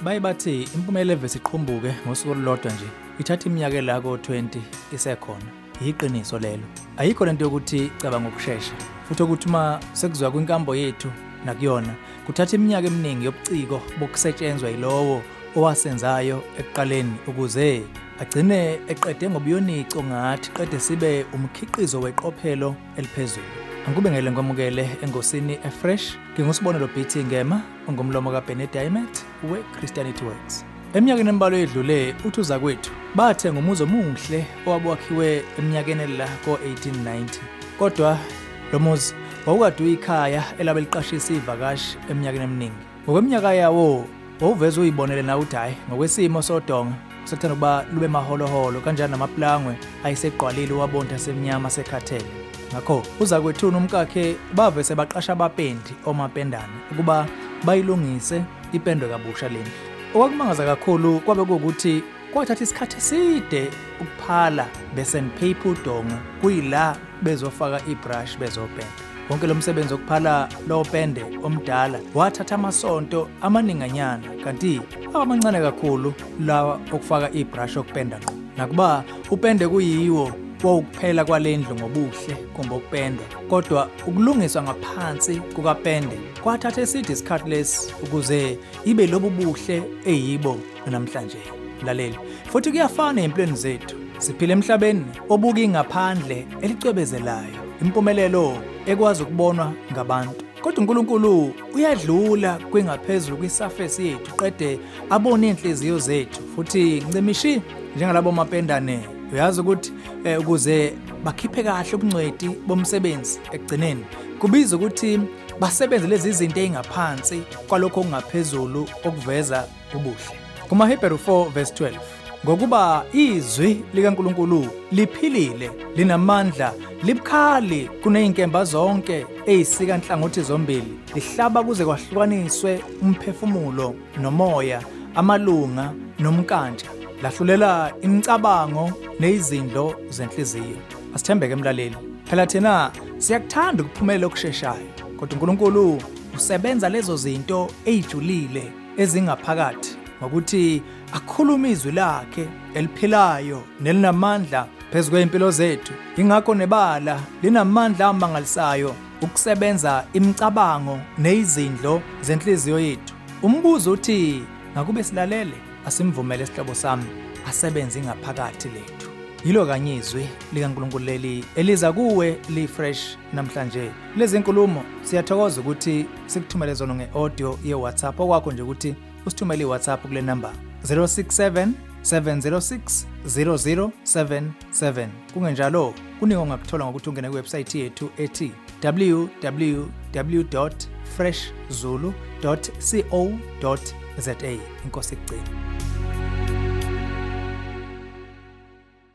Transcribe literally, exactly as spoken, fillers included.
baye bathi impumelelo evese iqhumbuke ngosuku olulodwa nje ithatha iminyaka la ko twenty isekhona. Iqiniso lelo. Ayikho lento yokuthi cabanga ukusheshsha. Futhi ukuthi uma sekuzwa kwinkambo yethu nakuyona kuthatha iminyaka eminingi yobuciko bokusetshenzwa yilowo owasenzayo ekuqaleni ukuze agcine eqede ngobuyonico ngathi qede sibe umkhiqizo weqophelo eliphezulu. Angikube ngele ngomukele engosini eFresh ngingusibonelo beat ngema ongomlomo kaBenny Diamond we Christianity Works. Eminyakeni emibalo edlule uthi uza kwethu bathe ngomuzo omuhle owabakhiwe eminyakeni la ko eighteen ninety. Kodwa lo muzi wawukade uyikhaya elabe liqashisa ivakashi eminyakeni eminingi. Ngokweminyaka yawo wawuveza uyibonele na uthi hayi ngokwesimo sodonga sekuthanda kuba lube maholoholo kanjani namaplangwe ayiseqwalile wabonta semnyama sekhathele. Ngakho uza kwethu umkakhe bavese baqasha abapendi omapendane ukuba bayilungise ipendwe kabusha lendlu. Okwakumangaza kakhulu kwabe kuwukuthi kwathatha isikhathi eside ukuphala besandpaper udonga kuyila bezofaka ibrush bezopenda. Wonke lo msebenzi okuphala lo pende omdala wathatha amasonto amaninganyana kanti amancane kakhulu lawa okufaka ibrush okupenda ngqo. Nakuba upende kuyiwo wokuphela kwalendlu ngobuhle kumbe ukupendwa kodwa ukulungiswa ngaphansi kukapende kwathatha eside isikhathi lesi ukuze ibe lobu buhle eyibo namhlanje. Laleli futhi kuyafana empilweni zethu siphila emhlabeni obuki ngaphandle elicwebezelayo impumelelo ekwazi ukubonwa ngabantu kodwa uNkulunkulu uyadlula kwingaphezulu kwisurface yethu qede abone inhliziyo zethu futhi ncemishi njengalabo mapendane. Uyazi ukuthi ukuze bakhiphe kahle ubungcweti bomsebenzi ekugcineni kubiza ukuthi basebenze lezi izinto ezingaphansi kwalokho okungaphezulu okuveza ubuhle. KumaHebrew four verse twelve ngokuba izwi likaNkulunkulu liphilile linamandla libukhali kunezinkemba zonke ezisika inhlangothi zombili lihlaba kuze kwahlukaniswe umphefumulo nomoya amalunga nomkanja lahlulela imicabango nezindlo zenhliziyo. Asithembeke emlaleli phela thina siyakuthanda ukuphumelela okusheshayo kodwa uNkulunkulu usebenza lezo zinto ezijulile ezingaphakathi ngokuthi akhuluma izwi lakhe eliphilayo nelinamandla phezulu kwempilo zethu. Ingakho nebala linamandla amangalisayo ukusebenza imicabango nezindlo zenhliziyo yethu. Umbuzo uthi ngakube silalele asimvumele isihlobo sami asebenze ingaphakathi lethu. Yilo kanye izwi likaNkulunkulu leli eliza kuwe liFresh namhlanje. Lezi nkulumo siyathokoza ukuthi sikuthumele zona ngeaudio yeWhatsApp okwakho nje ukuthi usithumele iWhatsApp kule number zero six seven seven zero six zero zero seven seven. Kungenjalo kuningi ongakuthola ngokuthi ungene kuwebsite yethu ethi w w w dot fresh zulu dot co dot za. Inkosi igcine.